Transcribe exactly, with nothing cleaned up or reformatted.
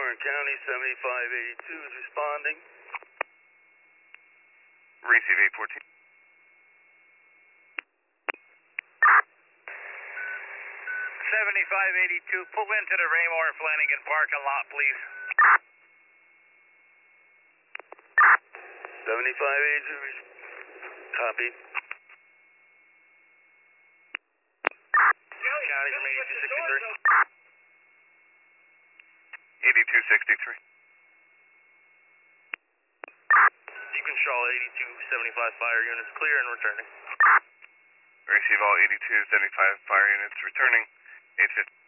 Warren County, seventy-five eighty-two is responding. Receive eight fourteen. seventy-five eighty-two, pull into the Raymore and Flanagan parking lot, please. seventy-five eighty-two, copy. County from eighty-two sixty-three. eighty-two sixty-three. Control eighty-two seventy-five fire units clear and returning. Receive all eighty-two seventy-five fire units returning. eight fifty.